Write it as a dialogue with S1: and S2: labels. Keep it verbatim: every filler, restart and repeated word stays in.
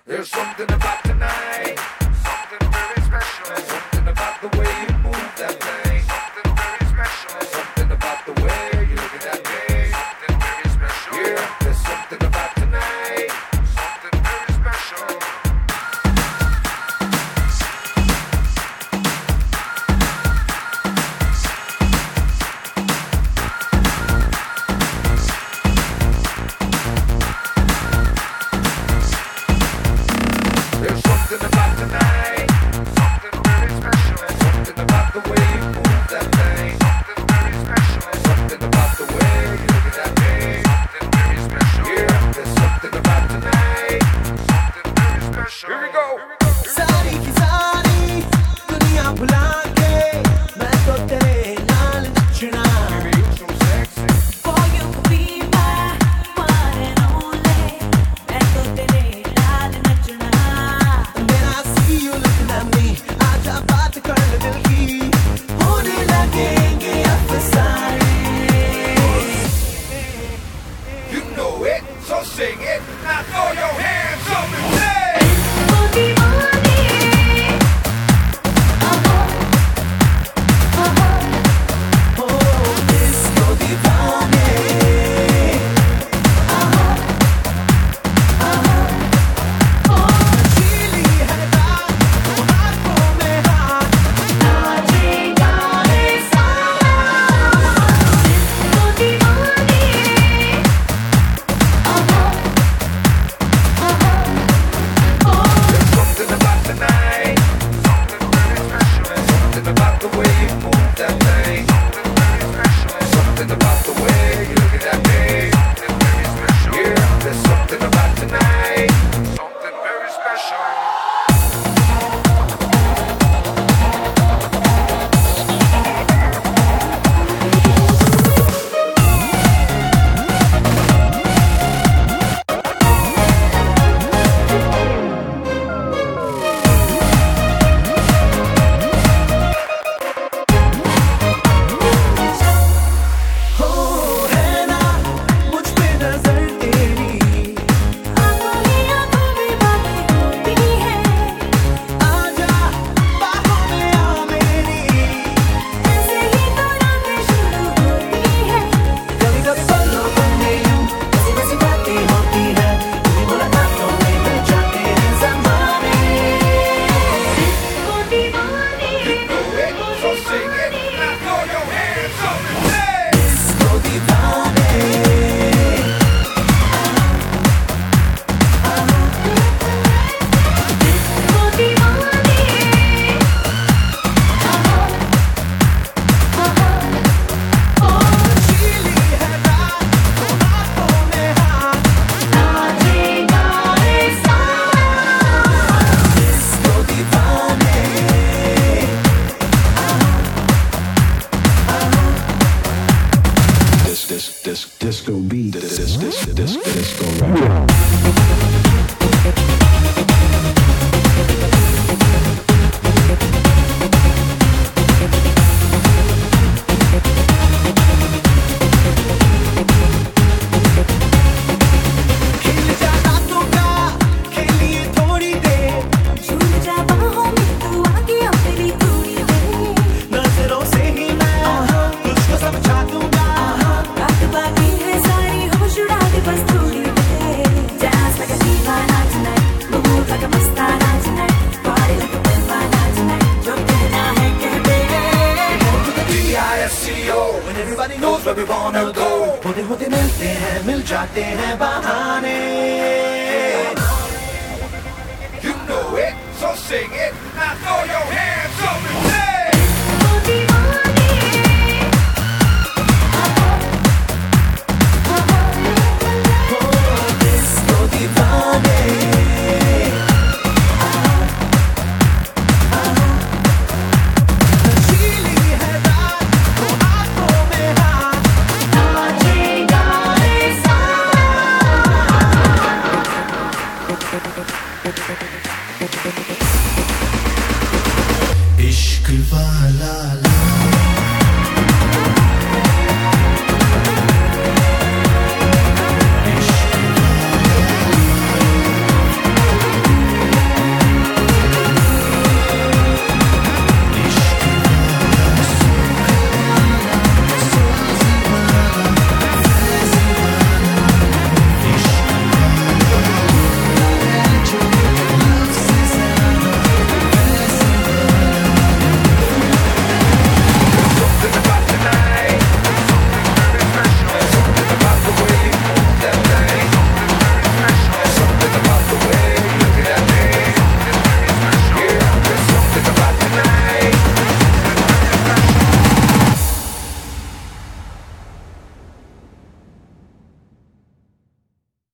S1: There's something about tonight, something very special. There's something about the way you move that thing, something very special. There's something about the way you look at that thing, something very special. Yeah, there's something about tonight, something very special. There's something about tonight, something very special. There's something about the way you move that thing, something very special. There's something about the way you look at that thing, something very special. Yeah, there's something about tonight, something very special. Here we go.
S2: सारी की सारी दुनिया भुला के मैं तो तेरे नाल नचना
S1: Baby, you so sexy.
S3: For you to be my one and only, मैं तो तेरे नाल नचना.
S2: When I see you looking at me आजा बात कर ले दिल की होने लगेंगे अफसाने.
S1: You know it, so sing it. Now throw your hands up and say.
S3: ओ दीवानी, आहा, आहा,
S2: Oh, disco दीवाने.
S3: आहा, आहा, ओ
S2: चीली है रात वो हाथों में हाथ
S3: नाचेगा रे सारा. ओ दीवानी, आहा, आहा, ओ
S1: There's something about tonight, something very special. There's something about the way you move that thing, something very special. There's something about the way you look at that thing, something very special. Yeah, there's something about tonight, something very special.
S2: हो है ना मुझ पे नजर तेरी
S3: आँखों ही आँखों में बातें होती हैं.
S2: आजा बाहों में आ मेरी
S3: ऐसे ही तो रातें शुरू होती हैं.
S2: कभी कभी पलों में यूं ऐसी वैसी बातें होती हैं तेरी मुलाकातों में मिल जाते हैं ज़माने.
S3: ओ दीवानी,
S1: So sing it, now throw your hands up and say.
S2: disco दीवाने.
S3: ओ दीवानी, आहा, आहा, ओ
S2: चीली है रात वो हाथों में हाथ
S3: नाचेगा रे सारा.
S2: disco दीवाने.
S4: This this this disco beat. This this this this disco rap.
S2: खिल जा रातों का खेलिए थोड़ी देर
S3: झूल जा बाहों में तू आके अपनी थोड़ी देर.
S2: नजरों से ही मैं तुझको समझा दूंगा.
S3: रात बाकी है सारी होश उड़ा दे बस थोड़ी देर. Dance like a दीवाना tonight, move like a Mastana tonight, party like a दीवाना tonight. जो कहना है कह दे.
S1: D I S C O,
S2: When everybody
S1: knows where we wanna go.
S2: होते होते मिलते हैं मिल जाते हैं बहाने.
S1: You know it, so sing it. Now throw your hands up and say.
S3: ओ दीवानी, आहा, आहा,
S2: Oh, disco दीवाने. चीली है रात वो हाथों में हाथ
S3: नाचेगा रे सारा.
S2: इश्क वाला